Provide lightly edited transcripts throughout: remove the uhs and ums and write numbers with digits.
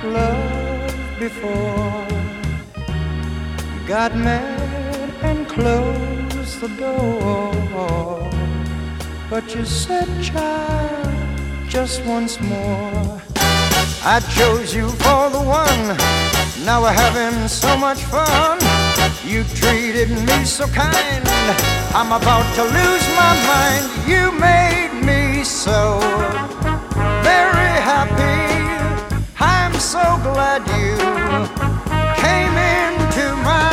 love before. Got mad and closed the door. But you said, child, just once more. I chose you for the one. Now we're having so much fun. You treated me so kind. I'm about to lose my mind. You made me so very happy. I'm so glad you came into my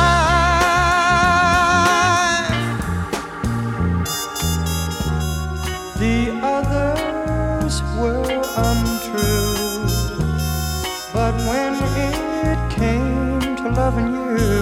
life. The others were untrue, but when it came to loving you,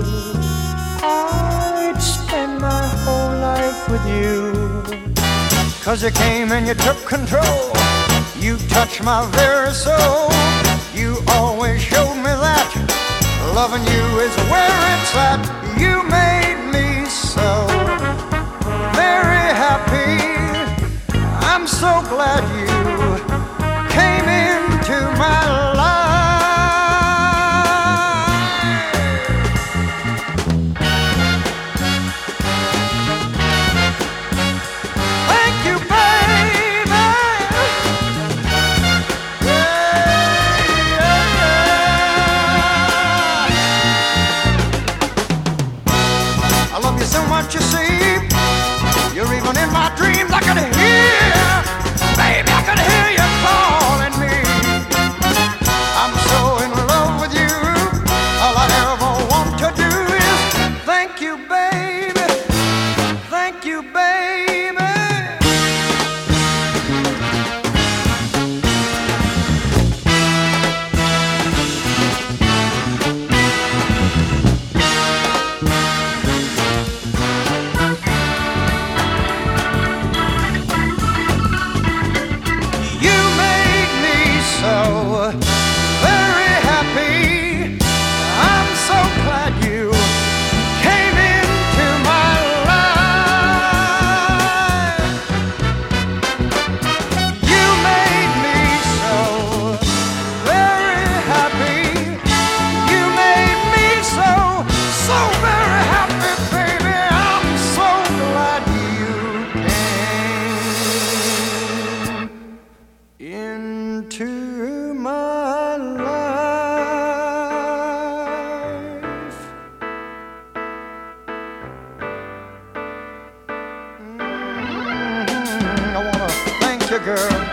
I'd spend my whole life with you. 'Cause you came and you took control. You touched my very soul. You always showed me that loving you is where it's at. You made me so very happy. I'm so glad you came into my life. Thank you, baby. I love you so much, you see. You're even in my dreams. I could hear, baby, I could hear you calling me. I'm so in love with you. All I ever want to do is thank you, baby. Thank you, baby. You made me so very happy. I'm so glad you came into my life. You made me so very happy. You made me so very happy, baby. I'm so glad you came into my life. I wanna thank you, girl.